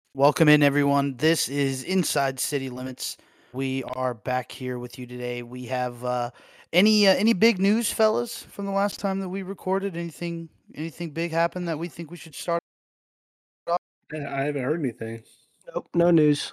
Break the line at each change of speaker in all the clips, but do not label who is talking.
Welcome in, everyone. This is Inside City Limits. We are back here with you today. We have any big news, fellas, from the last time that we recorded? Anything big happened that we think we should start off?
Yeah, I haven't heard anything.
Nope, no news.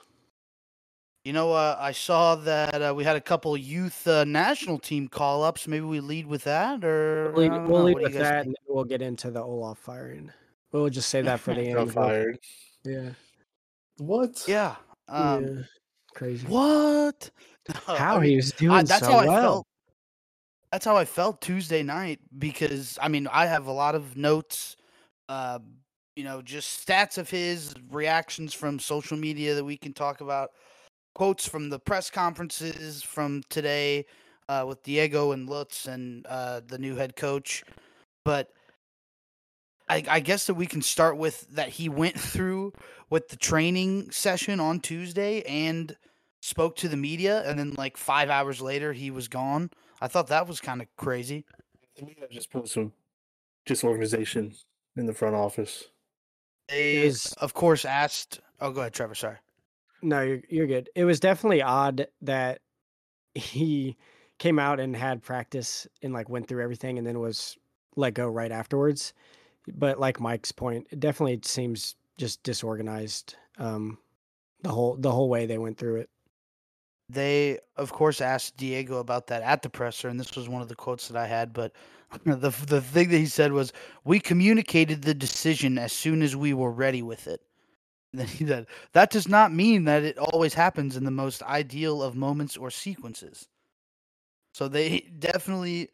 I saw that we had a couple youth national team call ups. Maybe we lead with that, or I don't
We'll
know.
leave
What do you
with
guys
that,
think?
and then we'll get into the Olaf firing. We'll just say that for the
Got
end.
fired.
Yeah,
What?
Yeah.
yeah, crazy.
What? I
How he
mean,
was doing
that's
so
how I
well.
felt. That's how I felt Tuesday night because I mean I have a lot of notes, uh, just stats of his reactions from social media that we can talk about, quotes from the press conferences from today with Diego and Lutz and the new head coach. But I guess that we can start with that he went through with the training session on Tuesday and spoke to the media, and then like 5 hours later he was gone. I thought that was kind of crazy.
To me, that just put some disorganization in the front office.
It
They,
was
of course, asked. Oh, go ahead, Trevor. Sorry.
no, you're good. It was definitely odd that he came out and had practice and like went through everything, and then was let go right afterwards. But like Mike's point, it definitely seems just disorganized. The whole way they went through it.
They, of course, asked Diego about that at the presser, and this was one of the quotes that I had. But the thing that he said was, "We communicated the decision as soon as we were ready with it." And then he said, "That does not mean that it always happens in the most ideal of moments or sequences." So they definitely,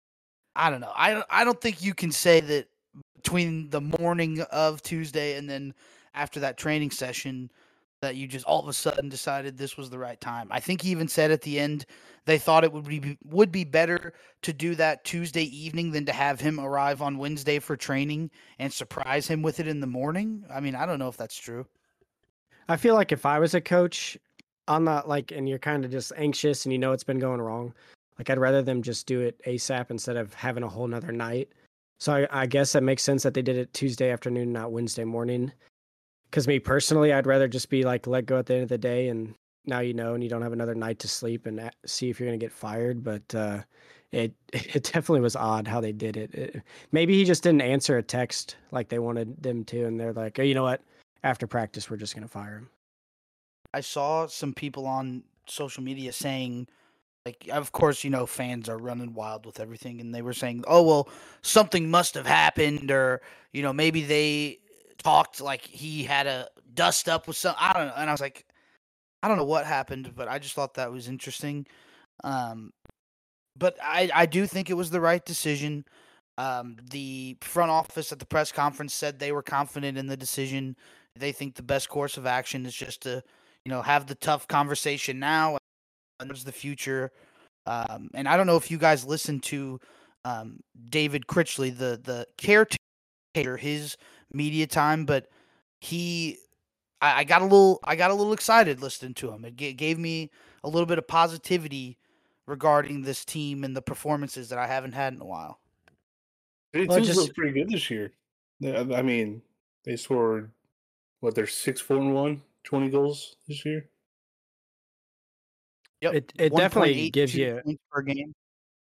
I don't know. I don't think you can say that between the morning of Tuesday and then after that training session that you just all of a sudden decided this was the right time. I think he even said at the end they thought it would be better to do that Tuesday evening than to have him arrive on Wednesday for training and surprise him with it in the morning. I mean, I don't know if that's true.
I feel like if I was a coach, I'm not like, and you're kind of just anxious and you know it's been going wrong. Like I'd rather them just do it ASAP instead of having a whole nother night. So I guess that makes sense that they did it Tuesday afternoon, not Wednesday morning. Because me personally, I'd rather just be like let go at the end of the day, and now you know, and you don't have another night to sleep and see if you're gonna get fired. But it it definitely was odd how they did it. Maybe he just didn't answer a text like they wanted them to, and they're like, oh, you know what? After practice, we're just gonna fire him.
I saw some people on social media saying, like, of course, fans are running wild with everything, and they were saying, "Oh well, something must have happened," or maybe they talked like he had a dust up with some. I don't know, and I was like, I don't know what happened, but I just thought that was interesting. Um, but I do think it was the right decision. The front office at the press conference said they were confident in the decision. They think the best course of action is just to, have the tough conversation now and there's the future. And I don't know if you guys listened to David Critchley, the caretaker, his media time, but he, I got a little excited listening to him. It gave me a little bit of positivity regarding this team and the performances that I haven't had in a while.
Well,
32's
just
looked pretty good this year. Yeah, I mean, they scored, what, they're 6-4-1, 20 goals this year?
Yep,
it definitely gives
1.82
you.
points per game.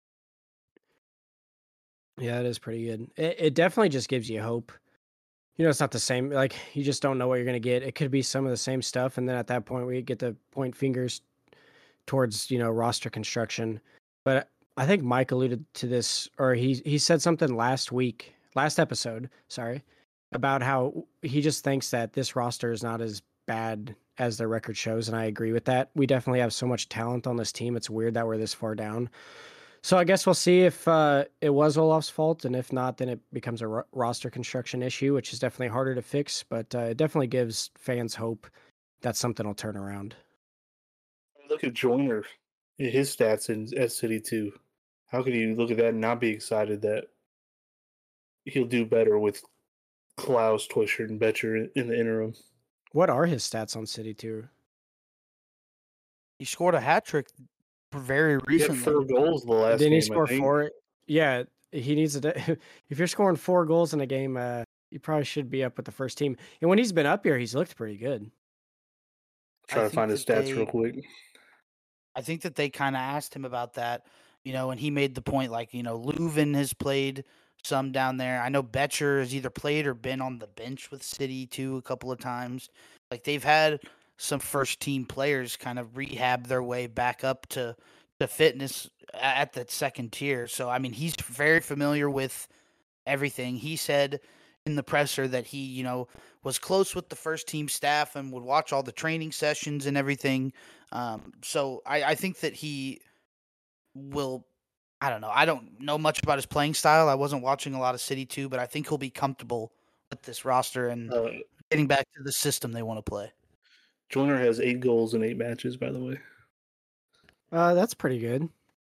Yeah, it is pretty good. It definitely just gives you hope. You know, it's not the same. Like you just don't know what you're gonna get. It could be some of the same stuff, and then at that point, we get to point fingers towards roster construction. But I think Mike alluded to this, or he said something last episode, sorry, about how he just thinks that this roster is not as bad as their record shows, and I agree with that. We definitely have so much talent on this team. It's weird that we're this far down. So I guess we'll see if it was Olaf's fault, and if not, then it becomes a roster construction issue, which is definitely harder to fix. But it definitely gives fans hope that something will turn around.
Look at Joyner, his stats at City too. How can you look at that and not be excited that he'll do better with Klaus, Twisher, and Betcher in the interim?
What are his stats on City Tour?
He scored a hat trick very
He had
recently.
4 goals the last
Didn't he
game, I
score
think.
four? Yeah, he needs to. If you're scoring 4 goals in a game, He probably should be up with the first team. And when he's been up here, he's looked pretty good.
I
Try to
think
find his
that
stats real
they
quick.
I think that they kind of asked him about that, and he made the point like, Leuven has played some down there. I know Betcher has either played or been on the bench with City too a couple of times. Like they've had some first team players kind of rehab their way back up to fitness at that second tier. So I mean, he's very familiar with everything. He said in the presser that he, was close with the first team staff and would watch all the training sessions and everything. So I think that he will. I don't know. I don't know much about his playing style. I wasn't watching a lot of City 2, but I think he'll be comfortable with this roster and
Uh,
getting back to the system they want to play.
Joyner has 8 goals in 8 matches, by the way.
That's pretty good.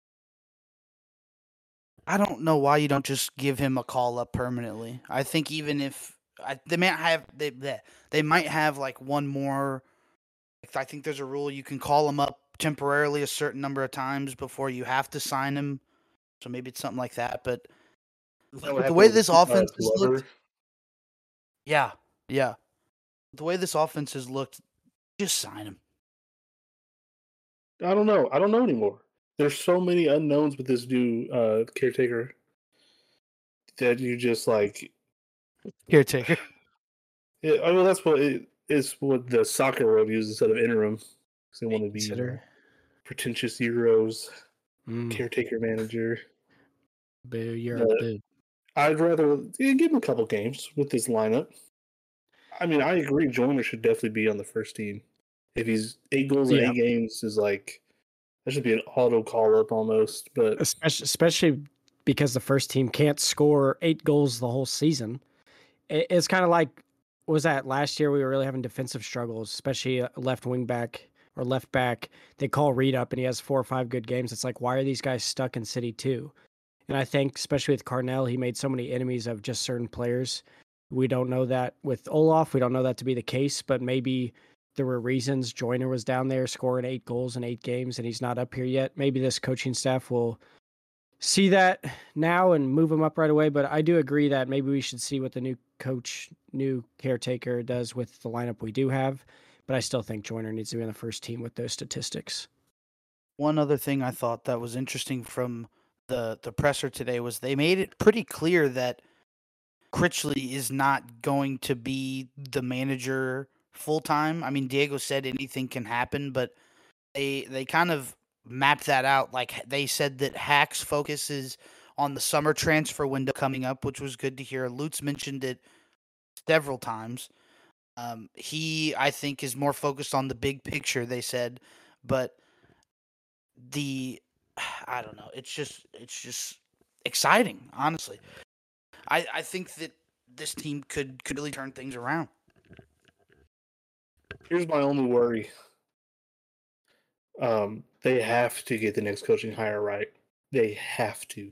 I don't know why you don't just give him a call up permanently. I think even if they might have like one more. I think there's a rule you can call him up temporarily a certain number of times before you have to sign him. So maybe it's something like that. But
Is that what
the
happened
way
with
this offense has
Glover?
looked, yeah, the way this offense has looked, just sign him.
I don't know. I don't know anymore. There's so many unknowns with this new caretaker that you just like.
Caretaker.
Yeah, I mean, that's what it is. What the soccer world uses instead of interim, because they want to be
Consider.
pretentious Euros
Mm,
caretaker manager.
boo, you're a
But
boo.
I'd rather give him a couple games with this lineup. I mean, I agree. Joyner should definitely be on the first team. If he's 8 goals in
Yeah.
8 games, is like that should be an auto call up almost. But
Especially because the first team can't score 8 goals the whole season. It's kind of like, was that last year we were really having defensive struggles, especially left wing back or left back. They call Reed up and he has 4 or 5 good games. It's like, why are these guys stuck in City 2? And I think, especially with Carnell, he made so many enemies of just certain players. We don't know that with Olaf. We don't know that to be the case, but maybe there were reasons. Joyner was down there scoring 8 goals in 8 games and he's not up here yet. Maybe this coaching staff will see that now and move him up right away. But I do agree that maybe we should see what the new coach, new caretaker does with the lineup we do have. But I still think Joyner needs to be on the first team with those statistics.
One other thing I thought that was interesting from the presser today was they made it pretty clear that Critchley is not going to be the manager full time. I mean, Diego said anything can happen, but they kind of mapped that out. Like they said that Hack's focus is on the summer transfer window coming up, which was good to hear. Lutz mentioned it several times. He, I think, is more focused on the big picture. They said, but the I don't know. It's just exciting, honestly. I think that this team could really turn things around.
here's my only worry. They have to get the next coaching hire right. They have to.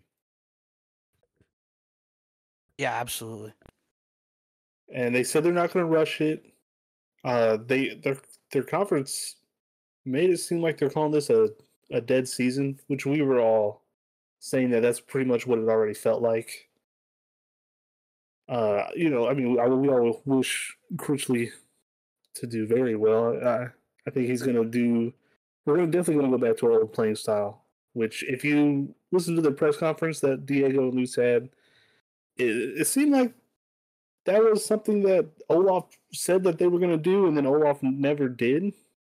Yeah, absolutely.
And they said they're not going to rush it. Their conference made it seem like they're calling this a dead season, which we were all saying that's pretty much what it already felt like. I mean, we all wish Critchley to do very well. I think he's going to do. We're definitely going to go back to our old playing style. Which, if you listen to the press conference that Diego and Lutz had, it seemed like that was something that Olaf said that they were going to do, and then Olaf never did.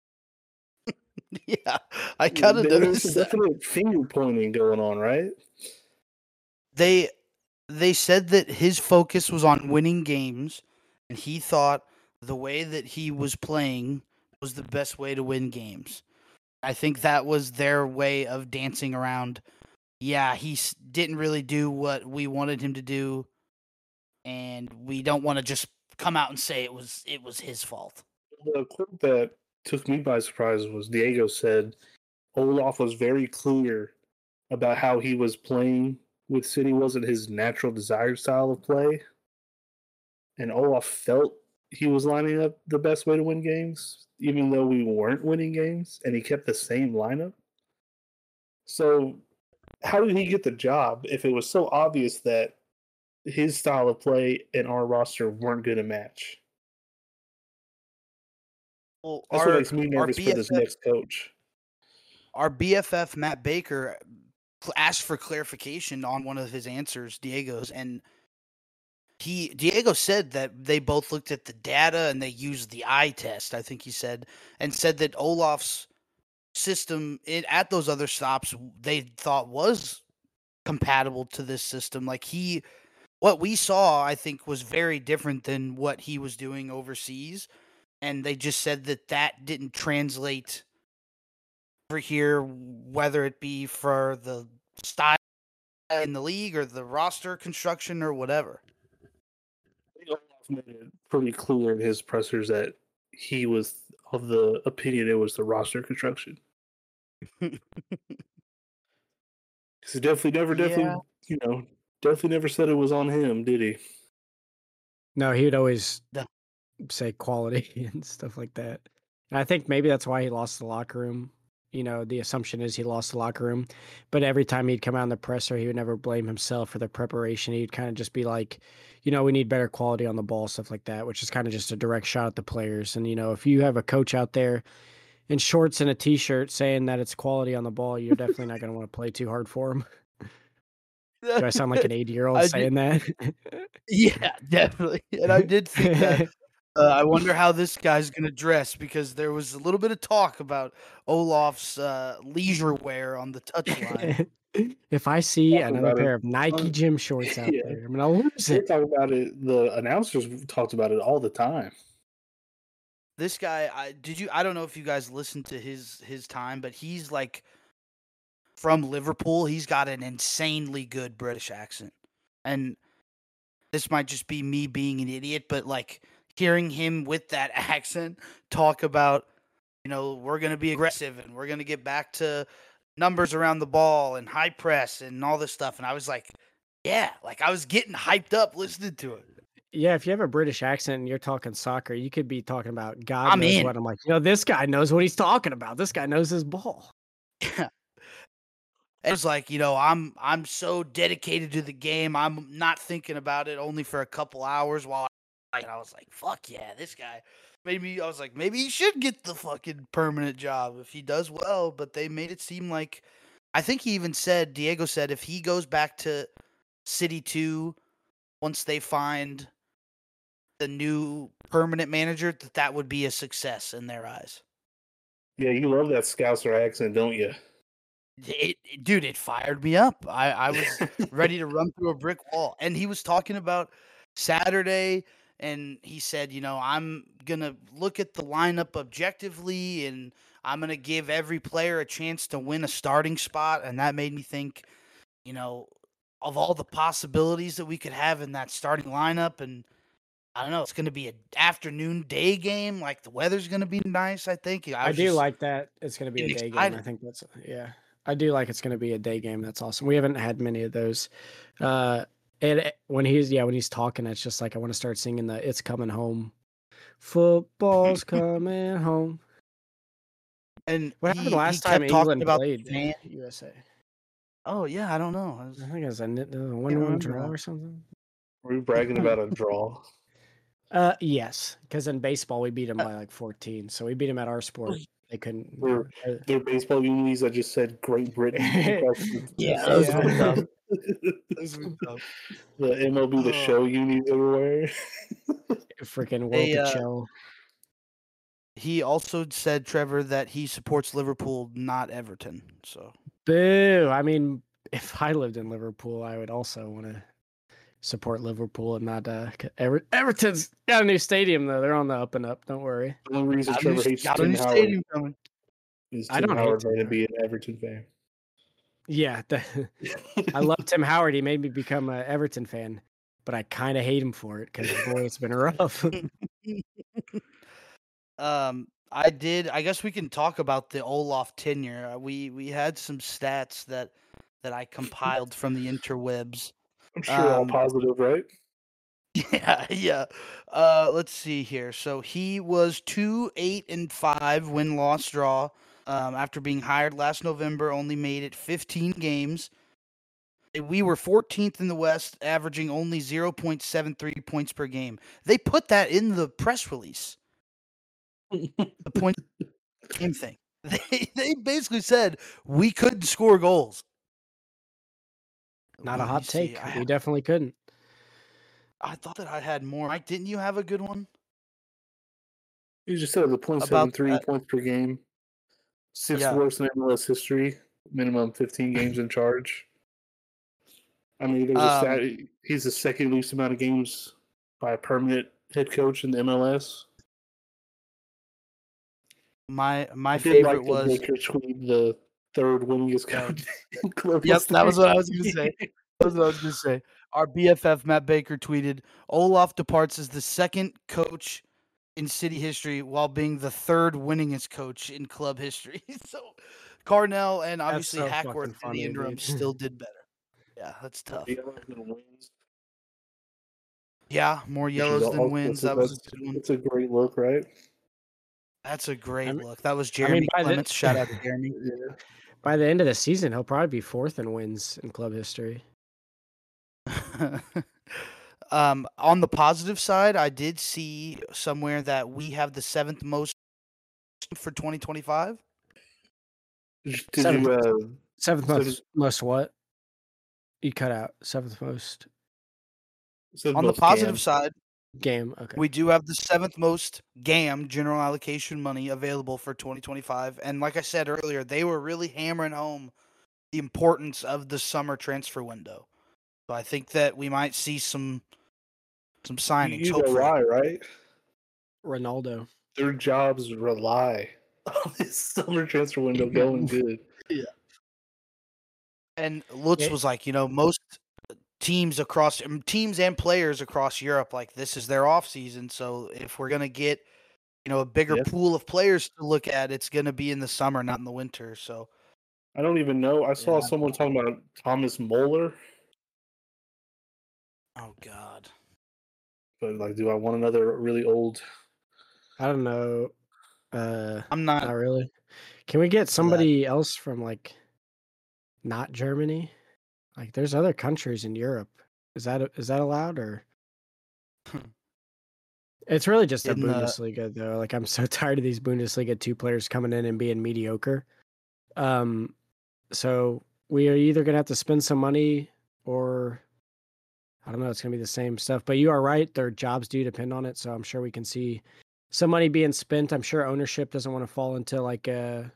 Yeah, I kind of
There's
noticed
some
that.
definite finger pointing going on, right?
They said that his focus was on winning games, and he thought the way that he was playing was the best way to win games. I think that was their way of dancing around. Yeah, he didn't really do what we wanted him to do, and we don't want to just come out and say it was his fault.
The quote that took me by surprise was Diego said Olaf was very clear about how he was playing with City wasn't his natural desired style of play. And Olaf felt he was lining up the best way to win games, even though we weren't winning games, and he kept the same lineup. So, how did he get the job if it was so obvious that his style of play and our roster weren't going to match.
Well,
That's what makes me nervous for this next coach.
Our BFF Matt Baker asked for clarification on one of his answers, Diego's, and Diego said that they both looked at the data and they used the eye test, I think he said, and said that Olaf's system at those other stops they thought was compatible to this system. Like what we saw, I think, was very different than what he was doing overseas, and they just said that didn't translate over here, whether it be for the style in the league or the roster construction or whatever.
Olaf made it pretty clear in his pressers that he was of the opinion it was the roster construction. Because he definitely never said it was on him, did he?
No, he would always say quality and stuff like that. And I think maybe that's why he lost the locker room. You know, the assumption is he lost the locker room. But every time he'd come out in the presser, he would never blame himself for the preparation. He'd kind of just be like, you know, we need better quality on the ball, stuff like that, which is kind of just a direct shot at the players. And, you know, if you have a coach out there in shorts and a T-shirt saying that it's quality on the ball, you're definitely not going to want to play too hard for him. Do I sound like an 80-year-old saying that?
Yeah, definitely. And I did think that. I wonder how this guy's going to dress, because there was a little bit of talk about Olaf's leisure wear on the touchline.
If I see another pair of Nike gym shorts out there, I'm going to lose it.
They talk about it. The announcers talked about it all the time.
This guy, I don't know if you guys listened to his time, but he's like from Liverpool. He's got an insanely good British accent. And this might just be me being an idiot, but like hearing him with that accent talk about, you know, we're going to be aggressive and we're going to get back to numbers around the ball and high press and all this stuff. And I was like, yeah, like I was getting hyped up listening to it.
Yeah, if you have a British accent and you're talking soccer, you could be talking about God knows what. I'm like, you know, this guy knows what he's talking about. This guy knows his ball.
Yeah. It was like, you know, I'm so dedicated to the game. I'm not thinking about it only for a couple hours and I was like, fuck yeah, this guy. I was like, maybe he should get the fucking permanent job if he does well. But they made it seem like, I think he even said, Diego said, if he goes back to City 2, once they find the new permanent manager, that would be a success in their eyes.
Yeah, you love that Scouser accent, don't you?
Dude, it fired me up. I was ready to run through a brick wall. And he was talking about Saturday, and he said, you know, I'm going to look at the lineup objectively, and I'm going to give every player a chance to win a starting spot. And that made me think, you know, of all the possibilities that we could have in that starting lineup. And I don't know, it's going to be an afternoon day game. Like the weather's going to be nice, I think.
I do like that. It's going to be a day game. I think that's, yeah. I do like it's going to be a day game. That's awesome. We haven't had many of those. And when he's talking, it's just like I want to start singing the "It's Coming Home." Football's coming home.
And
what happened last time England played USA?
Oh yeah, I don't know.
I think it was a 1-1 draw or something.
Were you bragging about a draw?
Yes, because in baseball we beat them by like 14, so we beat them at our sport. They couldn't.
Their baseball unis that just said Great Britain.
Yeah, those were dumb. Those were dumb.
The MLB The Show unis everywhere.
Freaking World of Show.
He also said, Trevor, that he supports Liverpool, not Everton. So,
boo! I mean, if I lived in Liverpool, I would also want to support Liverpool and not Everton's got a new stadium though. They're on the up and up. Don't worry.
The only reason Trevor hates Tim Howard is Tim Howard to be an Everton fan.
Yeah, I love Tim Howard. He made me become an Everton fan, but I kind of hate him for it because boy, it's been rough.
I guess we can talk about the Olaf tenure. We had some stats that I compiled from the interwebs.
I'm sure all positive, right?
Yeah. Let's see here. So he was 2-8-5 win-loss draw. After being hired last November, only made it 15 games. We were 14th in the West, averaging only 0.73 points per game. They put that in the press release. The point game thing. They basically said we couldn't score goals.
Not a
Let me
hot
see.
take. We definitely couldn't.
I thought that I had more. Mike, didn't you have a good one?
You just said the
About
0.73
that.
points per game. Sixth
Yeah.
worst in MLS history. Minimum 15 games in charge. I mean, there's a stat. He's the second least amount of games by a permanent head coach in the MLS.
My
I did
favorite
like the
was
Baker tweet, the third winningest coach in club
Yep, that was
history.
what I was gonna say. That's what I was going to say. Our BFF Matt Baker tweeted, Olaf departs as the second coach in city history while being the third winningest coach in club history. So Carnell and obviously
so
Hackworth
fucking
in
funny,
the interim
dude.
still did better. Yeah, that's tough.
Yellows than wins.
Yeah, more
Which is
yellows than
all-
wins.
that's-
That was a
that's-
good one.
It's a great look, right?
That's a great
mean-
look. That was
I mean,
Jeremy
by the-
Clements. Shout out to Jeremy.
Yeah.
By the end of the season, he'll probably be fourth in wins in club history.
On the positive side, I did see somewhere that we have the 7th most for 2025.
Did
Seventh.
you?
Seventh
Seventh-
most what? You cut out. Seventh most
On the positive side,
game. Okay.
we do have the 7th most GAM, general allocation money, available for 2025. And like I said earlier, they were really hammering home the importance of the summer transfer window. So I think that we might see some signings.
You know
hopefully.
why, right?
Ronaldo.
Their jobs rely on this summer transfer window going good.
And Lutz
Yeah.
was like, most teams and players across Europe, like this is their off season. So if we're gonna get, a bigger
Yeah.
pool of players to look at, it's gonna be in the summer, not in the winter. So
I don't even know. I saw
Yeah.
someone talking about Thomas Muller,
oh god.
but like, do I want another really old?
I don't know.
I'm not
Not really. Can we get somebody else from like not Germany? Like, there's other countries in Europe. Is that allowed or? It's really just a
In the-
Bundesliga though. Like, I'm so tired of these Bundesliga 2 players coming in and being mediocre. So we are either gonna have to spend some money or I don't know. It's gonna be the same stuff. But you are right. Their jobs do depend on it. So I'm sure we can see some money being spent. I'm sure ownership doesn't want to fall into like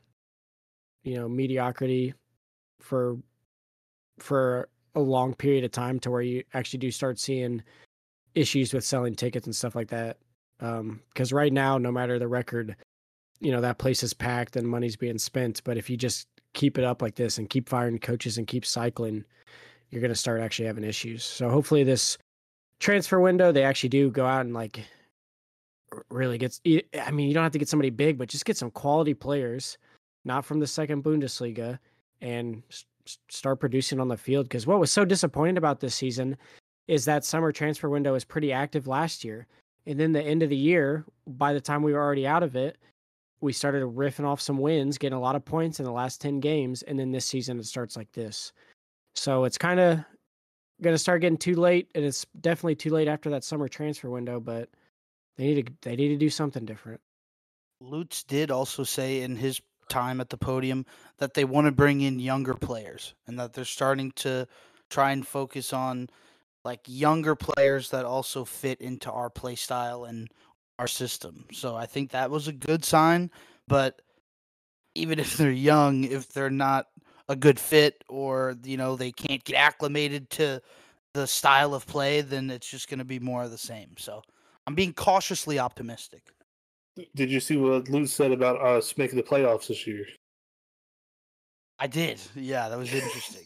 mediocrity for a long period of time to where you actually do start seeing issues with selling tickets and stuff like that. Because right now, no matter the record, that place is packed and money's being spent. But if you just keep it up like this and keep firing coaches and keep cycling, you're going to start actually having issues. So hopefully this transfer window, they actually do go out and like really gets, I mean, you don't have to get somebody big, but just get some quality players, not from the second Bundesliga, and start producing on the field. Because what was so disappointing about this season is that summer transfer window was pretty active last year. And then the end of the year, by the time we were already out of it, we started riffing off some wins, getting a lot of points in the last 10 games. And then this season, it starts like this. So it's kind of going to start getting too late. And it's definitely too late after that summer transfer window, but they need to do something different.
Lutz did also say in his time at the podium that they want to bring in younger players and that they're starting to try and focus on like younger players that also fit into our play style and our system. So I think that was a good sign, but even if they're young, if they're not a good fit or they can't get acclimated to the style of play, then it's just going to be more of the same. So I'm being cautiously optimistic.
Did you see what Lutz said about us making the playoffs this year?
I did. Yeah, that was interesting.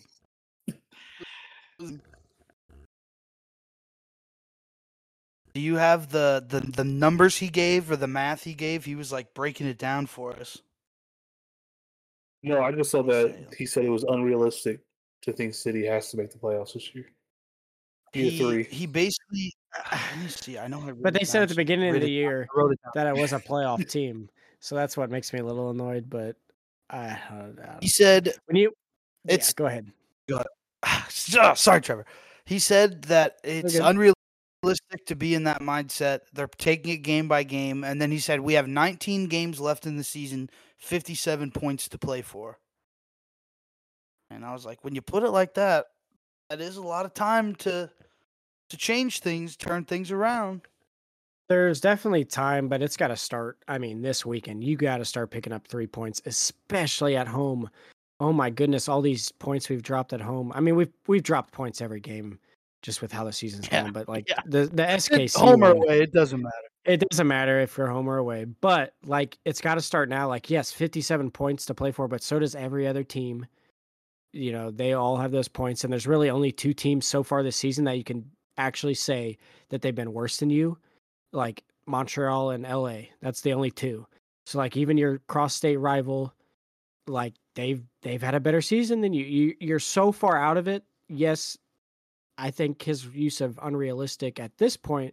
Do you have the numbers he gave or the math he gave? He was like breaking it down for us.
No, I just saw that he said it was unrealistic to think City has to make the playoffs this year. Year 3.
He basically. Let me see. I know.
But they said at the beginning of the year that it was a playoff team, so that's what makes me a little annoyed. But I don't know.
He said
When you,
It's-
go ahead.
Sorry, Trevor. He said that it's
good.
unrealistic to be in that mindset. They're taking it game by game, and then he said we have 19 games left in the season, 57 points to play for. And I was like, when you put it like that, that is a lot of time to change things, turn things around.
There's definitely time, but it's got to start. I mean, this weekend, you got to start picking up 3 points, especially at home. Oh my goodness, all these points we've dropped at home. I mean, we've dropped points every game just with how the season's
Yeah,
going, but like
yeah.
the SKC
Home or
win,
away, it doesn't matter.
it doesn't matter if you're home or away, but like it's got to start now. Like, yes, 57 points to play for, but so does every other team. You know, they all have those points, and there's really only 2 teams so far this season that you can actually say that they've been worse than you, like Montreal and LA. That's the only 2. So like even your cross-state rival, like they've had a better season than you. You're so far out of it. Yes, I think his use of unrealistic at this point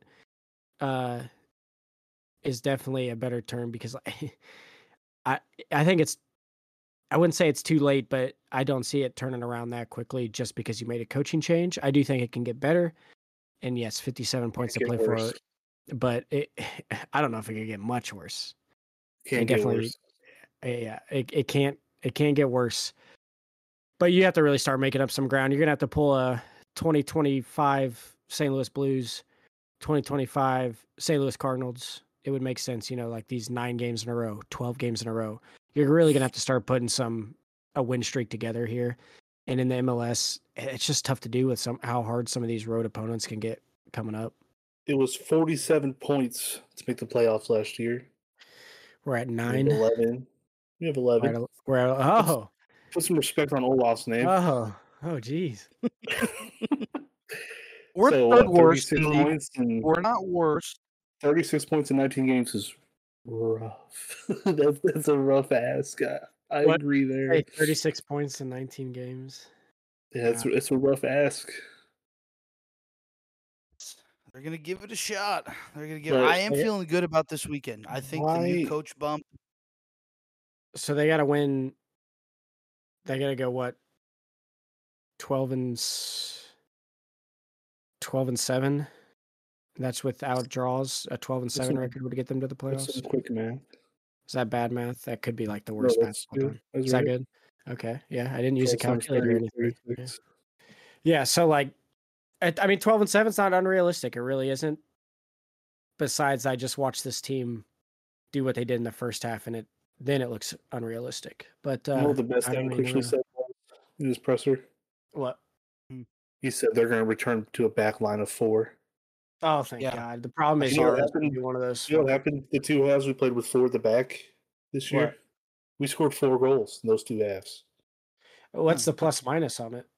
is definitely a better term because I think it's, I wouldn't say it's too late, but I don't see it turning around that quickly just because you made a coaching change. I do think it can get better. And yes, 57 points to
Get
play
worse.
for, but I don't know if it can get much worse.
Can't get worse.
Yeah, it can't get worse. But you have to really start making up some ground. You're going to have to pull a 2025 St. Louis Blues, 2025 St. Louis Cardinals. It would make sense, you know, like these 9 games in a row, 12 games in a row. You're really going to have to start putting a win streak together here. And in the MLS, it's just tough to do with how hard some of these road opponents can get coming up.
It was 47 points to make the playoffs last year.
We're at
We
9.
have 11. We have 11.
We're at
Put some respect on Olaf's name.
Geez.
We're
So,
third worst
36
in the league.
points and
We're not worst.
36 points in 19 games is rough. That's a rough ask. I agree there.
Hey, 36 points in 19 games.
Yeah, it's a rough ask.
They're gonna give it a shot. They're gonna give.
But-
I am feeling good about this weekend. I think the new
Why-
coach bump.
So they got to win. They got to go what? 12 and 7. That's without draws. A 12 and 7
some-
record would get them to the
That's
playoffs.
some quick math.
Is that bad math? That could be like the
No,
worst math
that's
of all
good.
time.
That's
Is that
right.
good? Okay. Yeah, I didn't use a
12 times
calculator or
30,
anything. Yeah.
36.
Yeah, so like, I mean, 12 and 7 is not unrealistic. It really isn't. Besides, I just watched this team do what they did in the first half, and then it looks unrealistic. But
You know what the best
I
thing
don't really
Critchley
know.
said in his presser?
What?
He said they're going to return to a back line of 4.
Oh, thank
Yeah.
God. The problem is
You know what
ours would
happened?
be one of those.
You know what happened? The 2 halves we played with 4 at the back this year?
What?
We scored 4 goals in those 2 halves.
What's the plus minus on it?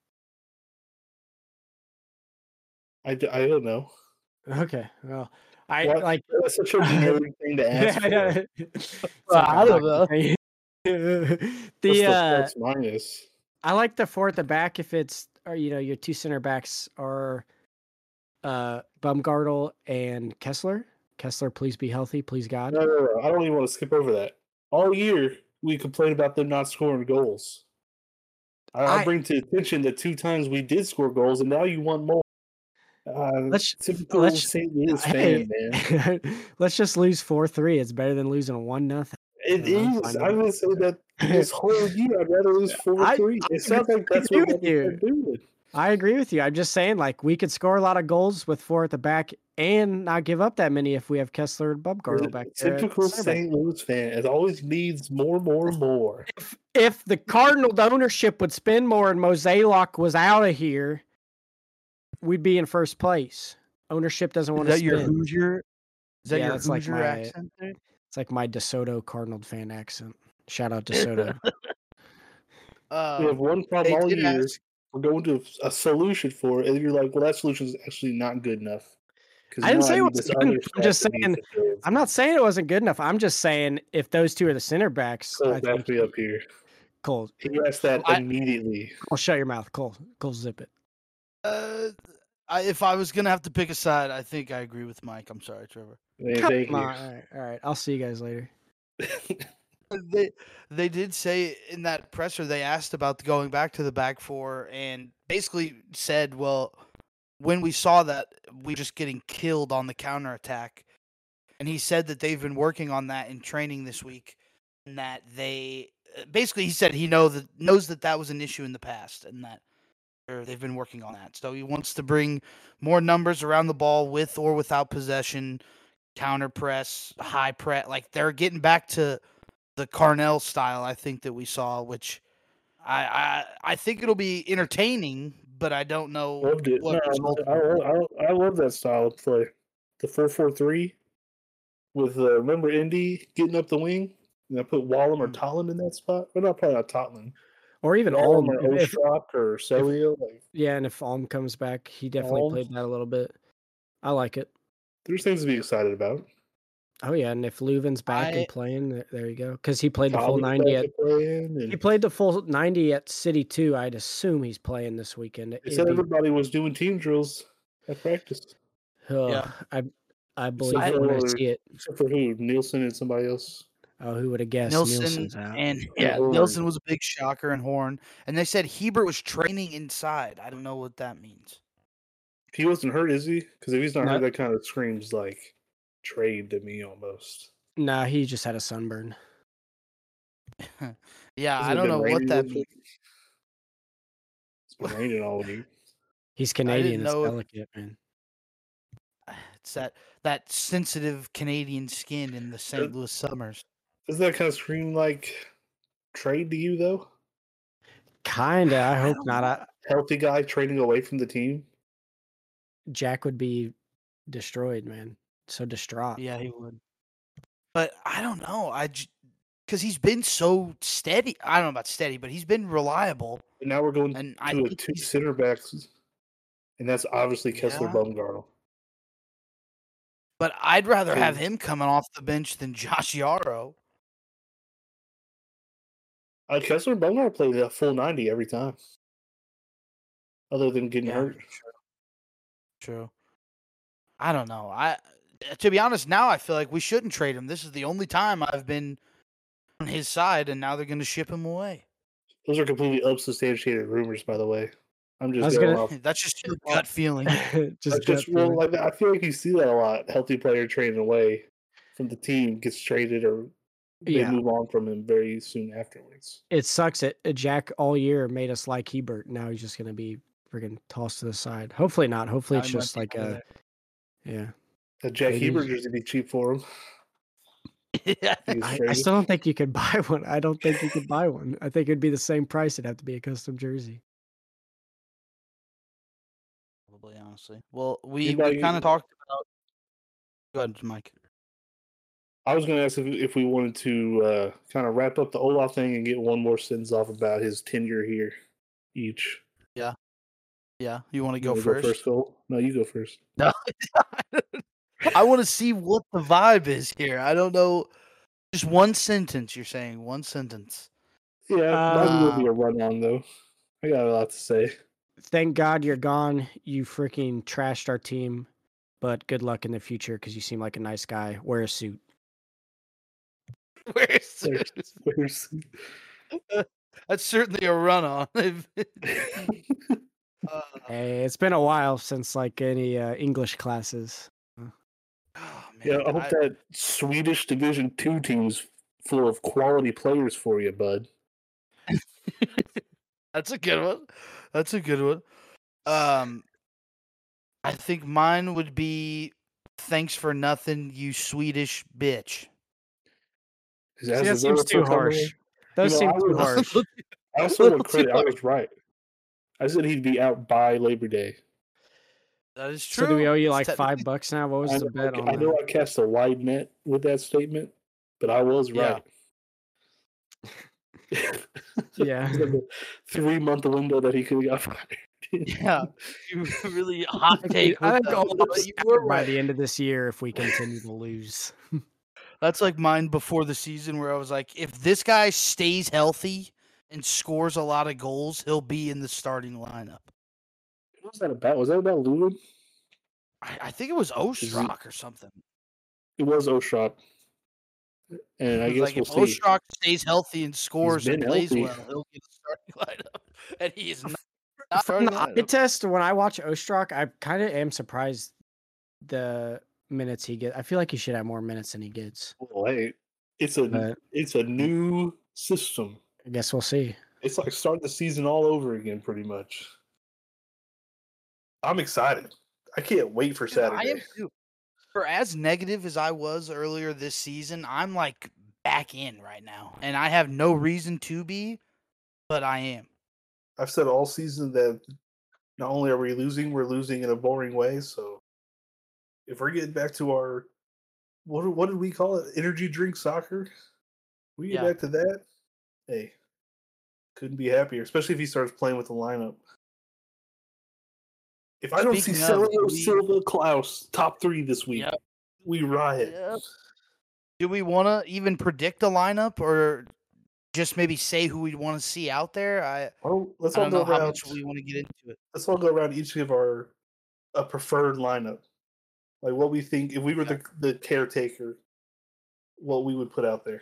I don't know.
Okay, well, I
What?
like.
That's such a weird thing to ask for.
I don't know.
What's the
the
plus minus?
I like the 4 at the back if it's, or you know, your 2 center backs are Bumgartle and Kessler. Kessler, please be healthy, please God.
No. I don't even want to skip over that. All year, we complained about them not scoring goals. I bring to attention that 2 times we did score goals, and now you want more. Typical St. Louis fan, man.
Let's just lose 4-3. It's better than losing 1-0.
It
I'm
is.
fine
I
with
would say that this whole year, I'd rather lose 4-3. It sounds like that's
agree
what
with
they're
you.
doing.
I agree with you. I'm just saying, like, we could score a lot of goals with 4 at the back and not give up that many if we have Kessler and Bumgartle back there.
Typical St. Louis fan. It always needs more.
If the Cardinal ownership would spend more and Mozeliak was out of here, we'd be in first place. Ownership doesn't want to
Is that
spend.
your Hoosier? Is that
Yeah,
your
that's like
Hoosier
my-
accent there?
It's like my DeSoto Cardinal fan accent. Shout out DeSoto.
We have one problem
they
all
did
year.
ask-
We're going to a solution for it, and you're like, well, that solution is actually not good enough.
I didn't say it was good enough. I'm just saying. I'm not saying it wasn't good enough. I'm just saying if those 2 are the center backs,
Cole,
I
back
think
me up here.
Cole,
He asked that immediately.
Cole, shut your mouth. Cole, zip it.
If I was gonna have to pick a side, I think I agree with Mike. I'm sorry, Trevor.
Hey,
Come
thank you.
on. All right. I'll see you guys later.
They did say in that presser they asked about going back to the back 4, and basically said, well, when we saw that, we were just getting killed on the counterattack. And he said that they've been working on that in training this week, and that they basically he said he knows that was an issue in the past, and that they've been working on that. So he wants to bring more numbers around the ball with or without possession, counter press, high press. Like they're getting back to the Carnell style, I think, that we saw, which I think it'll be entertaining, but I don't know
Loved it.
what result.
I love that style of play. The 4-4-3 with remember Indy getting up the wing, and I put Wallum or Totland in that spot. Well, not probably not Totland.
Or even
Wallum
Alm.
or Ostrak or Celio. Like,
Yeah, and if Alm comes back, he definitely
Alm.
played that a little bit. I like it.
There's things to be excited about.
Oh yeah, and if Leuven's back and playing, there you go. Because he played the full
Tomlin's
90
back
at
to playing, and
he played the full 90 at City too. I'd assume he's playing this weekend.
they said everybody was doing team drills at practice.
Yeah.
I believe
Except
it when I
for-
see it.
Except for who? Nielsen and somebody else.
Oh, who would have guessed
Nilsson
Nielsen's out?
and
Horn.
Nilsson was a big shocker, and Horn. And they said Hebert was training inside. I don't know what that means.
He wasn't hurt, is he? Because if he's not
No.
hurt, that kind of screams like trade to me almost.
Nah, he just had a sunburn.
Yeah,
Has
I
it
don't
been
know what
raining
that
this
means.
week? It's been raining all week.
He's Canadian. It's
know if-
delicate, man.
It's that sensitive Canadian skin in the St. Louis summers.
Doesn't that kind of scream like trade to you, though?
Kinda. I hope
don't
not.
Healthy guy trading away from the team?
Jack would be destroyed, man. So distraught.
Yeah, he would. But I don't know. Because he's been so steady. I don't know about steady, but he's been reliable.
And now we're going
And I
to a
think
two
he's-
center backs, and that's obviously Kessler
Yeah.
Baumgartel.
But I'd rather
So-
have him coming off the bench than Josh Yarrow.
Kessler Baumgartel played a full 90 every time, other than getting hurt.
True. I don't know. To be honest, now I feel like we shouldn't trade him. This is the only time I've been on his side, and now they're going to ship him away.
Those are completely unsubstantiated rumors, by the way. I'm
I was
just going
gonna-
off.
That's just your gut feeling.
just
Just
gut
well,
feeling.
like I feel like you see that a lot. Healthy player trading away from the team gets traded, or they
Yeah.
move on from him very soon afterwards.
It sucks that Jack all year made us like Hebert. Now he's just gonna be freaking tossed to the side. Hopefully not. Hopefully it's
Now he might
just
be
like
out of
yeah.
That Jack
Maybe
Hebert
he's-
jersey be cheap for him.
Yeah.
He's
I
traded.
still don't think you could buy one. I don't think you could buy one. I think it'd be the same price. It'd have to be a custom jersey.
Probably, honestly. Well, we
Anybody-
kind of talked about. Go ahead, Mike.
I was going to ask if we wanted to kind of wrap up the Olaf thing and get one more sentence off about his tenure here each.
Yeah, you want to
You
go
wanna
first?
Cole? No, you go first.
No, I want to see what the vibe is here. I don't know. Just one sentence. You're saying one sentence.
Yeah, mine will
Uh,
be a run on though. I got a lot to say.
Thank God you're gone. You freaking trashed our team. But good luck in the future because you seem like a nice guy. Wear a suit.
Where's
Where's-
that's certainly a run on.
Hey, it's been a while since like any English classes.
Oh,
Yeah,
man,
I hope that Swedish Division 2 team's full of quality players for you, bud.
That's a good one. That's a good one. I think mine would be thanks for nothing, you Swedish bitch.
Is
See, that
the
seems
Zorro
too
coming
harsh.
in?
Those
You know,
seem
I
too
was-
harsh.
I also
Little
want credit.
too
I was right. I said he'd be out by Labor Day.
That is true.
So do we owe you
It's
like
technically-
$5 now? What was
I
the bet
know,
on
I know
that?
I cast a wide net with that statement, but I was
Yeah.
right.
Yeah.
It's like a 3-month window that he could have got fired.
Yeah, you really hot take.
I
with
think
that
all
one,
of
but
us
you were
by
right.
the end of this year if we continue to lose.
That's like mine before the season, where I was like, if this guy stays healthy and scores a lot of goals, he'll be in the starting lineup.
What was that about? Was that about Lewin?
I think it was Ostrak or something.
It was Oshot. And I
It was
guess
like
we'll
if
see.
Ostrak stays healthy and scores and
been
plays
healthy.
well, he'll get a starting lineup. And he is not
From the eye
know.
test, when I watch Ostrak, I kind of am surprised the minutes he gets. I feel like he should have more minutes than he gets.
Well, hey, it's
But
a new system.
I guess we'll see.
It's like starting the season all over again, pretty much. I'm excited. I can't wait for Saturday.
I am too. For as negative as I was earlier this season, I'm like back in right now, and I have no reason to be, but I am.
I've said all season that not only are we losing, we're losing in a boring way. So if we're getting back to our what did we call it? Energy drink soccer. We get
Yeah.
back to that. Hey, couldn't be happier. Especially if he starts playing with the lineup. If I don't see
Speaking of,
Celio, Silva, Klaus top 3 this week,
Yep.
we riot.
Yep. Do we want to even predict a lineup, or just maybe say who we want to see out there?
Well, let's
I
all
don't
go
know how
around.
much we want to get into it.
Let's all go around each of our preferred lineup. Like what we think if we were the caretaker, what we would put out there.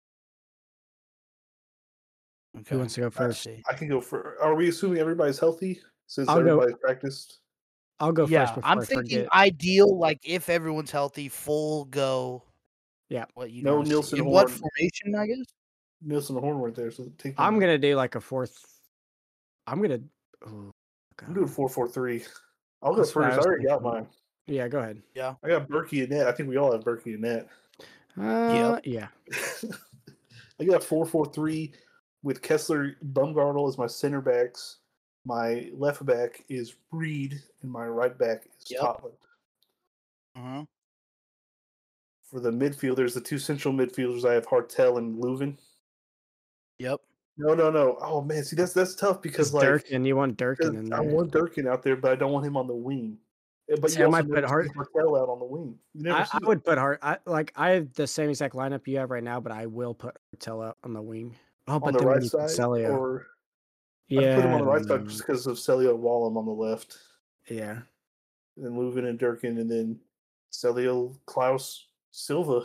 Who wants to go first?
I can go for. Are we assuming everybody's healthy since
I'll go-
everybody's practiced?
I'll go
Yeah,
first before
I'm
I
thinking
forget.
ideal, like if everyone's healthy, full go.
Yeah.
What you
No
wanna see.
Nielsen
In what
Horn.
formation, I guess?
Nielsen Horn right there. So take.
I'm gonna do like a fourth. I'm gonna. Oh,
I'm doing 4-4-3. I'll go
That's what I
first. I
was
already got
thinking.
mine.
Yeah, go ahead.
Yeah.
I got Berkey and Net. I think we all have Berkey and Net.
Yeah.
I got 4-4-3 with Kessler, Bumgartle as my center backs. My left back is Reed, and my right back is
Yep.
Totland.
Uh-huh.
For the midfielders, the two central midfielders, I have Hartel and Leuven.
Yep.
No. Oh man, see that's tough because
It's
like
Durkin. You want Durkin in
I
there.
want Durkin out there, but I don't want him on the wing. But
See,
you
I
also
might put
never see Hartel out on the wing. You never
I
see that.
would put I have the same exact lineup you have right now, but I will put Hartel out on the wing. Oh,
on
but
the
then
right
when you put
side,
Celio.
or
Yeah.
I put him on
I
the
don't
right side
know.
just because of Celio and Wallem on the left.
Yeah.
And then Leuven and Durkin, and then Celio, Klaus, Silva.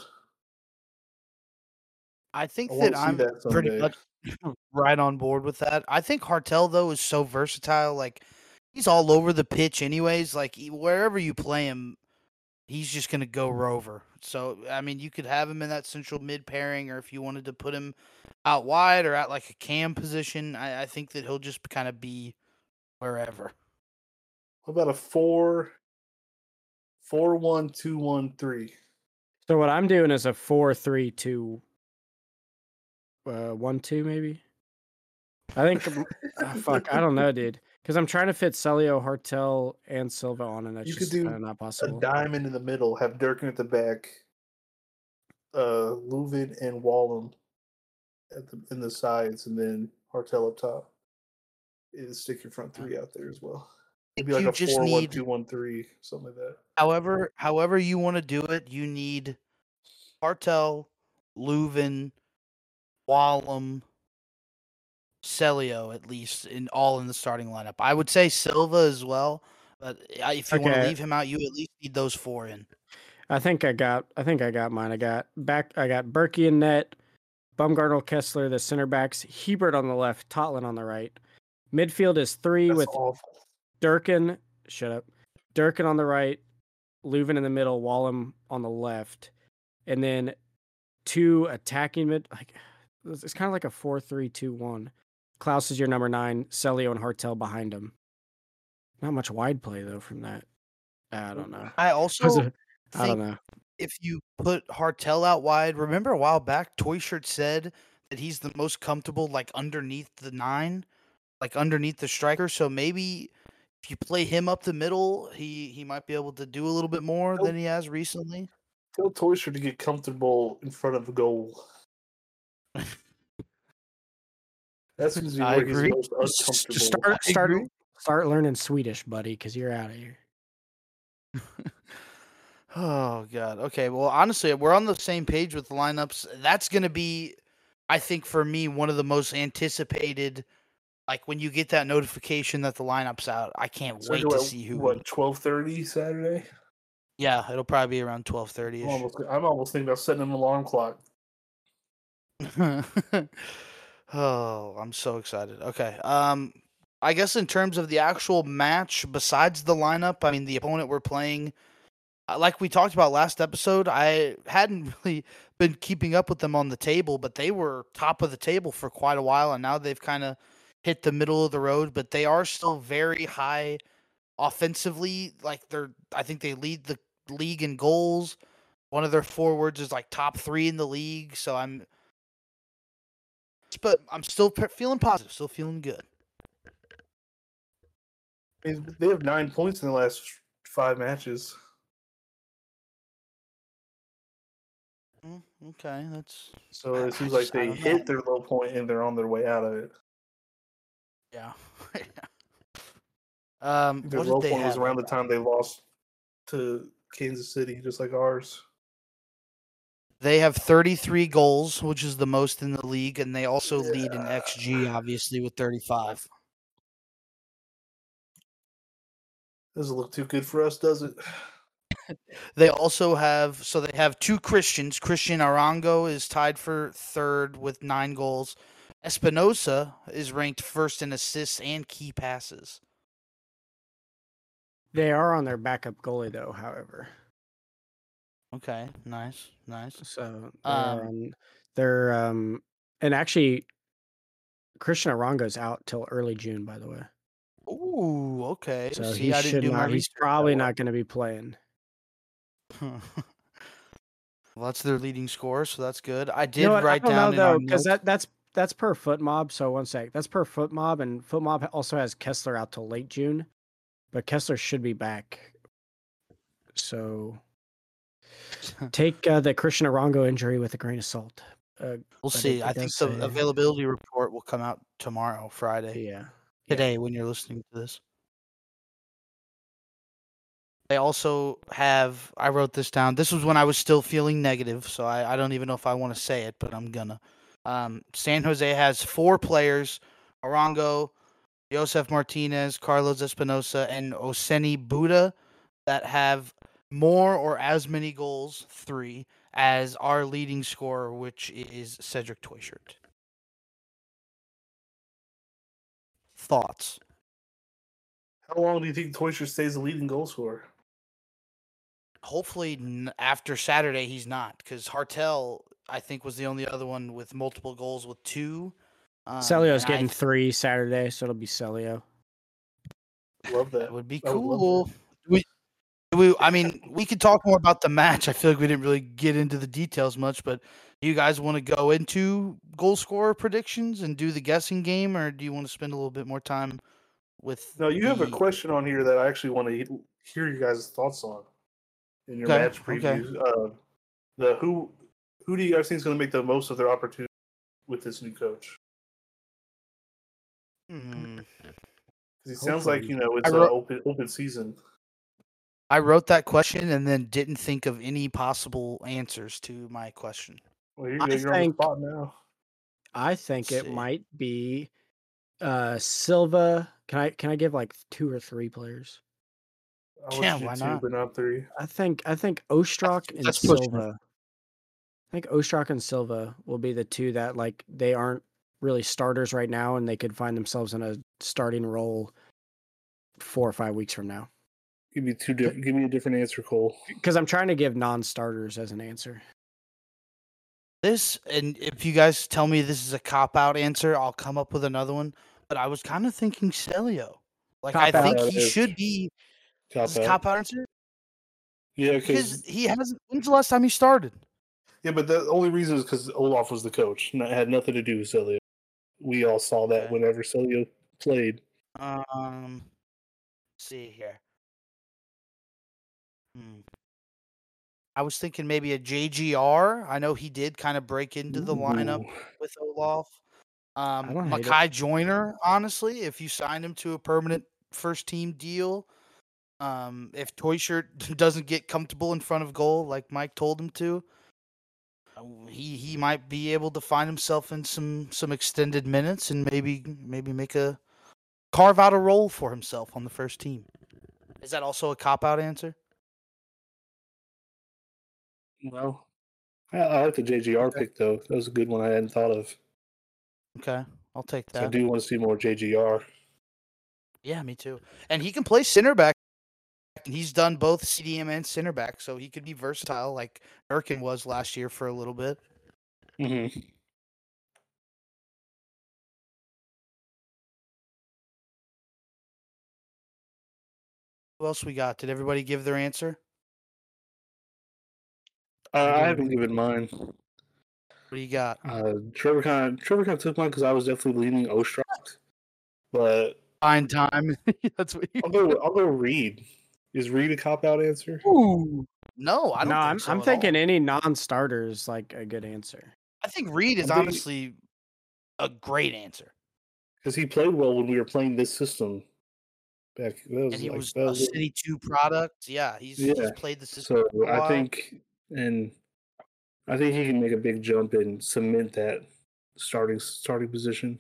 I think
I want
that
to see
I'm
that
pretty
someday.
much right on board with that. I think Hartel though is so versatile. Like he's all over the pitch, anyways. Like wherever you play him, he's just gonna go rover. So I mean, you could have him in that central mid pairing, or if you wanted to put him out wide or at like a cam position, I think that he'll just kind of be wherever.
What about a 4-1-2-1-3?
So what I'm doing is a 4-3-2 1-2 maybe. I think fuck, I don't know, dude. Because I'm trying to fit Celio, Hartel, and Silva on, and that's
You could
just
do
kind of not
A
possible.
diamond in the middle, have Durkin at the back, Leuven and Wallem in the sides, and then Hartel up top. And stick your front three out there as well. It'd be like
You
a
just need
4-1-2-1-3, something like that.
however you want to do it, you need Hartel, Leuven, Wallem, Celio at least in the starting lineup. I would say Silva as well, but if you want to
Okay.
leave him out, you at least need those four in.
I think I got mine. I got Berkey and Net, Bumgartle, Kessler, the center backs, Hebert on the left, Totland on the right. Midfield is three
That's
with
awful.
Durkin. Shut up. Durkin on the right, Leuven in the middle, Wallem on the left, and then two attacking mid. Like it's kind of like a 4-3-2-1. Klaus is your number 9, Celio and Hartel behind him. Not much wide play though from that. I don't know.
I also
I don't
think
know.
if you put Hartel out wide, remember a while back, Toy Shirt said that he's the most comfortable like underneath the 9, like underneath the striker. So maybe if you play him up the middle, he might be able to do a little bit more than he has recently.
Tell Toysher to get comfortable in front of the goal. That seems to be
I
where he's
agree.
most uncomfortable.
Start learning Swedish, buddy, because you're out of here.
Oh God. Okay. Well, honestly, we're on the same page with the lineups. That's going to be, I think, for me, one of the most anticipated. Like when you get that notification that the lineup's out, I can't
So
wait
do
to
I-
see who.
What 12:30 Saturday?
Yeah, it'll probably be around 12:30
I'm almost thinking about setting an alarm clock.
ish. Oh, I'm so excited. Okay. I guess in terms of the actual match, besides the lineup, I mean, the opponent we're playing, like we talked about last episode, I hadn't really been keeping up with them on the table, but they were top of the table for quite a while, and now they've kind of hit the middle of the road, but they are still very high offensively. Like I think they lead the league in goals. One of their forwards is like top 3 in the league, so but I'm still feeling positive, still feeling good.
They have 9 points in the last 5 matches.
Okay, that's
so it seems like they hit their low point and they're on their way out of it.
Yeah.
Their low point was around the time they lost to Kansas City, just like ours.
They have 33 goals, which is the most in the league, and they also lead in XG, obviously, with 35.
Doesn't look too good for us, does it?
They also have they have 2 Christians. Christian Arango is tied for 3rd with 9 goals. Espinosa is ranked 1st in assists and key passes.
They are on their backup goalie, though, however.
Okay, nice.
So they're and actually Christian Arango's out till early June, by the way.
Ooh, okay.
So he should not. He's probably not going to be playing.
Well, that's their leading scorer, so that's good. I did write down.
I don't know though, because that's per FootMob. So one sec, that's per FootMob, and FootMob also has Kessler out till late June, but Kessler should be back. So take the Christian Arango injury with a grain of salt.
We'll see. I think the availability report will come out tomorrow, Friday.
Yeah.
Today, when you're listening to this. They also have, I wrote this down. This was when I was still feeling negative, so I don't even know if I want to say it, but I'm gonna. San Jose has 4 players: Arango, Josef Martinez, Carlos Espinosa, and Oseni Buda, that have more or as many goals, 3, as our leading scorer, which is Cedric Toyshirt. Thoughts?
How long do you think Toyshirt stays the leading goal scorer?
Hopefully after Saturday he's not, because Hartel, I think, was the only other one with multiple goals with 2.
Celio's getting 3 Saturday, so it'll be Celio.
Love that.
That would be cool. I mean, we could talk more about the match. I feel like we didn't really get into the details much, but do you guys want to go into goal scorer predictions and do the guessing game, or do you want to spend a little bit more time with?
No, you have a question on here that I actually want to hear you guys' thoughts on in your match previews. Okay. Who do you guys think is going to make the most of their opportunity with this new coach? Because it sounds like it's an open season.
I wrote that question and then didn't think of any possible answers to my question.
Well, you're on the spot now.
I think it might be Silva. Can I give like 2 or 3 players?
Yeah, why not? 2, but not 3.
I think Ostrak and Silva. I think Ostrak and Silva will be the 2 that, like, they aren't really starters right now, and they could find themselves in a starting role 4 or 5 weeks from now.
Give me a different answer, Cole.
Because I'm trying to give non-starters as an answer.
And if you guys tell me this is a cop-out answer, I'll come up with another one. But I was kind of thinking Celio. Like, I think he should be a cop-out answer.
Yeah,
because he hasn't. When's the last time he started?
Yeah, but the only reason is because Olaf was the coach. It had nothing to do with Celio. We all saw that whenever Celio played.
Let's see here. I was thinking maybe a JGR. I know he did kind of break into the lineup with Olaf. Makai Joyner, honestly, if you signed him to a permanent first-team deal, if Toyshirt doesn't get comfortable in front of goal like Mike told him to, he might be able to find himself in some extended minutes and maybe carve out a role for himself on the first team. Is that also a cop-out answer?
No. I like the JGR pick, though. That was a good one I hadn't thought of.
Okay, I'll take that.
So I do want to see more JGR.
Yeah, me too. And he can play center back. He's done both CDM and center back, so he could be versatile like Erkin was last year for a little bit.
Mm-hmm.
Who else we got? Did everybody give their answer?
I haven't given mine.
What do you got?
Trevor kind of took mine because I was definitely leaning Ostrak, but
Fine time. That's what you.
I'll go Reed. Is Reed a cop out answer?
Ooh. No, I don't think so.
I'm
at
thinking
all.
any non-starter is like a good answer.
I think Reed is honestly a great answer.
Because he played well when we were playing this system. Back,
And he was a City 2 product. Yeah, he's played the system.
So
for a while.
I think he can make a big jump and cement that starting position.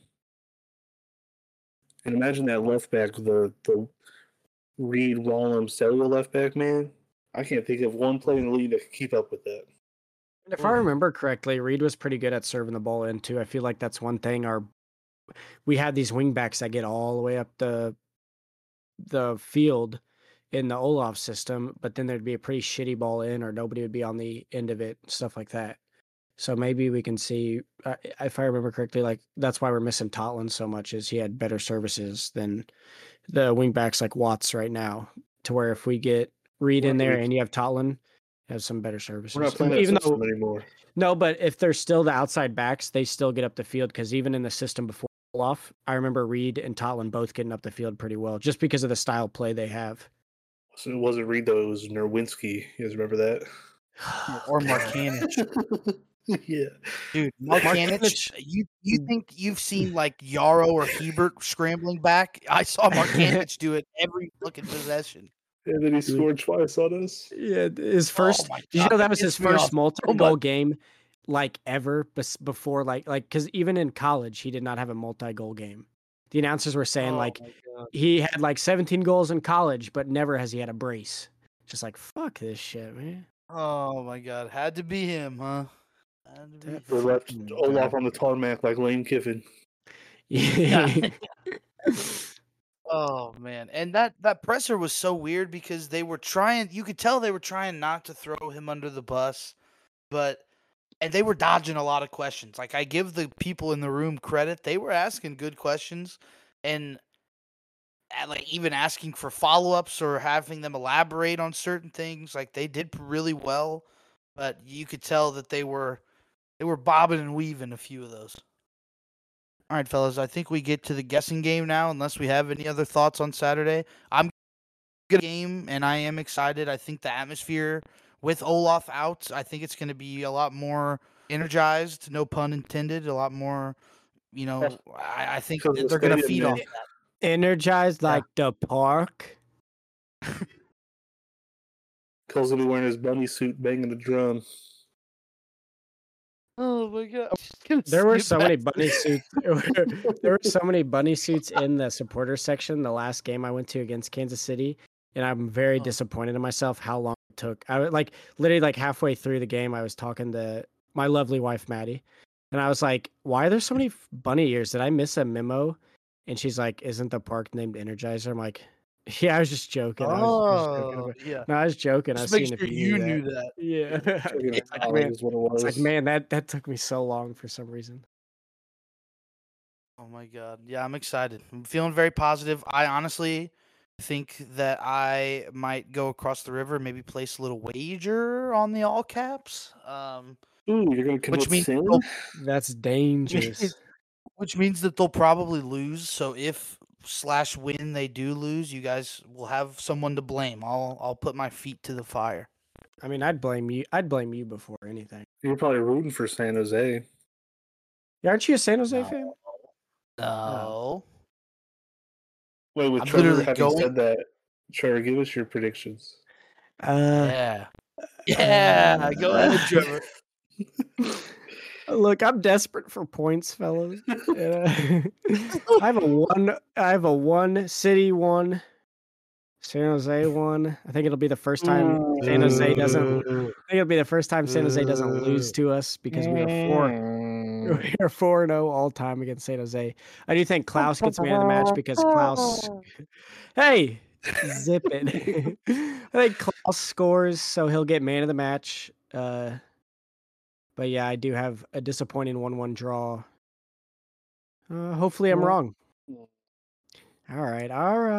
And imagine that left back, the Reed, Wallum, Cellular left back, man. I can't think of one player in the league that can keep up with that.
If I remember correctly, Reed was pretty good at serving the ball in too. I feel like that's one thing. We had these wingbacks that get all the way up the field in the Olaf system, but then there'd be a pretty shitty ball in, or nobody would be on the end of it, stuff like that. So maybe we can see, if I remember correctly, like that's why we're missing Totland so much, is he had better services than the wingbacks like Watts right now. To where if we get Reed in there and you have Totland, has some better services.
We're not playing that system anymore.
No, but if they're still the outside backs, they still get up the field, because even in the system before off, I remember Reed and Totland both getting up the field pretty well, just because of the style play they have.
So it wasn't Reed though; it was Nerwinski. You guys remember that?
Or Markanich.
Yeah,
dude, Markanich. You think you've seen like Yarrow or Hebert scrambling back? I saw Markanich do it every fucking possession.
And then he scored twice on us.
Yeah, his first. Did you know that was his first multi-goal game, like ever before, like because even in college he did not have a multi-goal game. The announcers were saying he had like 17 goals in college, but never has he had a brace. Just like, fuck this shit, man.
Oh my god, had to be him, huh?
We left Olaf on the tarmac like Lane Kiffin.
Yeah.
Oh man, and that presser was so weird because they were trying. You could tell they were trying not to throw him under the bus, and they were dodging a lot of questions. Like I give the people in the room credit; they were asking good questions, and like even asking for follow-ups or having them elaborate on certain things. Like they did really well, but you could tell that they were bobbing and weaving a few of those. All right, fellas, I think we get to the guessing game now, unless we have any other thoughts on Saturday. I'm good game, and I am excited. I think the atmosphere with Olaf out, I think it's going to be a lot more energized, no pun intended, a lot more, I think they're going to feed off that.
Energized like the park.
Cole's going to be wearing his bunny suit, banging the drum.
Oh my god!
There were so many bunny suits. There were so many bunny suits in the supporter section the last game I went to against Kansas City, and I'm very disappointed in myself how long it took. I was literally halfway through the game, I was talking to my lovely wife Maddie, and I was like, "Why are there so many bunny ears? Did I miss a memo?" And she's like, "Isn't the park named Energizer?" I'm like, "Yeah, I was just joking."
Yeah.
No, I was joking.
Just
I was
make
seeing
sure
if
you knew that.
Yeah. It's like, man, that took me so long for some reason.
Oh my god. Yeah, I'm excited. I'm feeling very positive. I honestly think that I might go across the river and maybe place a little wager on the all caps.
Ooh, you're gonna commit sin?
That's dangerous.
Which means that they'll probably lose. So if /win they do lose, you guys will have someone to blame. I'll put my feet to the fire.
I mean, I'd blame you. I'd blame you before anything.
You're probably rooting for San Jose.
Yeah, aren't you a San Jose fan?
No.
Wait, with Trevor having said that, Trevor, give us your predictions.
Yeah, go ahead, Trevor.
Look, I'm desperate for points, fellas. I have a 1, City 1, San Jose 1. I think it'll be the first time San Jose doesn't. I think it'll be the first time San Jose doesn't lose to us, because we We are 4-0 all time against San Jose. I do think Klaus gets man of the match because Klaus. Hey, zip it. I think Klaus scores, so he'll get man of the match. But yeah, I do have a disappointing 1-1 draw. Hopefully I'm wrong. All right.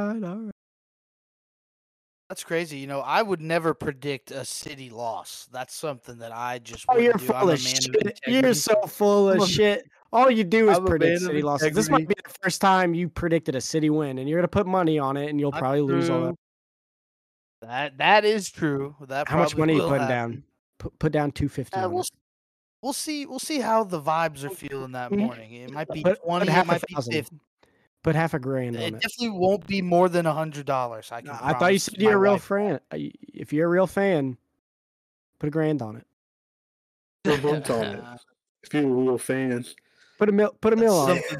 That's crazy. I would never predict a City loss. That's something that I just
Oh,
wouldn't
you're
do. I'm
full
a
of
man of
shit. You're
integrity.
so full
I'm
of
a-
shit. All you do is
I'm a
predict
man of
City losses. This might be
integrity.
the first time you predicted a City win, and you're gonna put money on it, and you'll
That's
probably lose all that.
true. That is true. That
How much
probably
money are you
will
putting
happen.
down? Put down 250 on
We'll
it.
we'll see. We'll see how the vibes are feeling that morning. It might be
Put
20. It
half a
might be
thousand.
50.
Put half a grand on
It
it.
definitely won't be more than $100. I can.
I thought you said you're a real fan. If you're a real fan, put a grand on it.
Put a bunt on it. If you're a real fan.
Put a mil on it.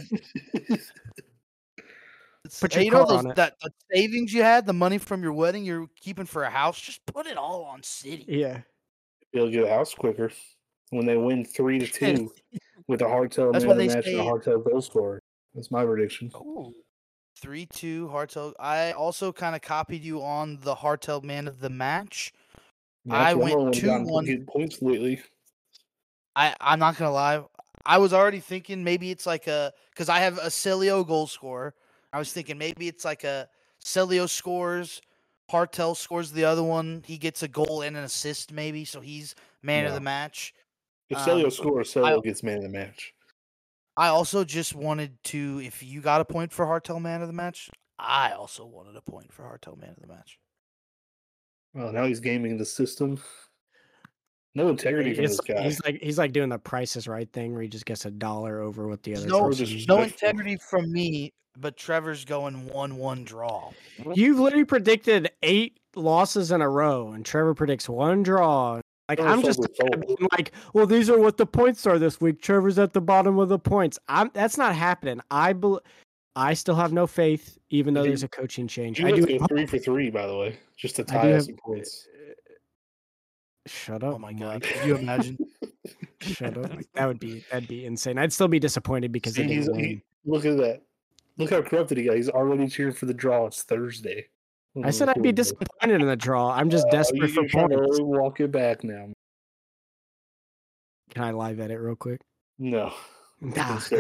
Put your car on it.
That savings you had, the money from your wedding you're keeping for a house, just put it all on City.
Yeah.
You'll get a house quicker when they win 3-2 with a hardtail
That's
man
why
of the
they
match and a
say
hardtail goal scorer. That's my prediction.
3-2 hardtail. I also kind of copied you on the hardtail man of the match. I went 2-1.
Getting points lately.
I'm not gonna lie. I was already thinking maybe it's like because I have a Celio goal scorer. I was thinking maybe it's like a Celio scores, Hartel scores the other one. He gets a goal and an assist maybe, so he's man of the match.
If Celio scores, Celio gets man of the match.
I also just wanted to, if you got a point for Hartel man of the match, I also wanted a point for Hartel man of the match.
Well, now he's gaming the system. No integrity from this guy.
He's like doing the Price is Right thing where he just gets $1 over what the other person.
No integrity from me, but Trevor's going 1-1 draw.
You've literally predicted 8 losses in a row, and Trevor predicts 1 draw. Like I'm just like, well, these are what the points are this week. Trevor's at the bottom of the points. That's not happening. I still have no faith, even though there's a coaching change.
I do go 3 for 3, by the way, just to tie us some points.
Shut up!
Oh my god! Could you imagine?
Shut up! That'd be insane. I'd still be disappointed because they didn't win.
Look at that! Look how corrupted he got. He's already cheering for the draw. It's Thursday.
I said I'd be disappointed in the draw. I'm just desperate for points.
Walk it back now.
Can I live edit real quick?
No.
It's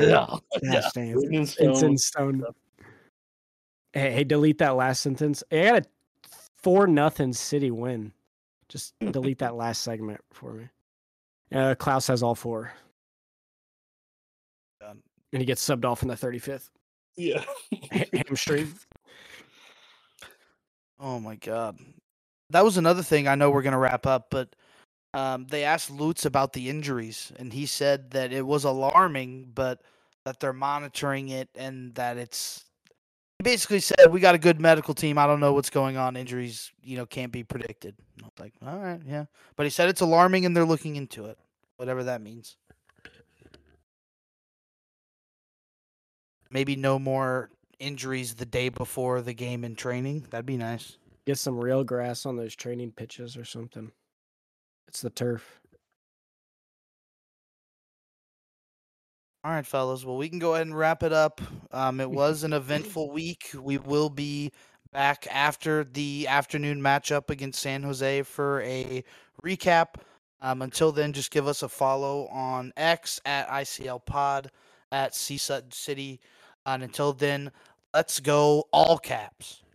in stone. Hey, delete that last sentence. I got a 4-0 City win. Just delete that last segment for me. Klaus has all 4. And he gets subbed off in the 35th.
Yeah.
Hamstring.
Oh my god. That was another thing. I know we're going to wrap up, but they asked Lutz about the injuries, and he said that it was alarming, but that they're monitoring it and that it's... He basically said, we got a good medical team. I don't know what's going on. Injuries, can't be predicted. I was like, all right, yeah. But he said it's alarming and they're looking into it, whatever that means. Maybe no more injuries the day before the game in training. That'd be nice.
Get some real grass on those training pitches or something. It's the turf.
All right, fellas. Well, we can go ahead and wrap it up. It was an eventful week. We will be back after the afternoon matchup against San Jose for a recap. Until then, just give us a follow on X at ICL Pod, at CSUTton City. And until then, let's go all caps.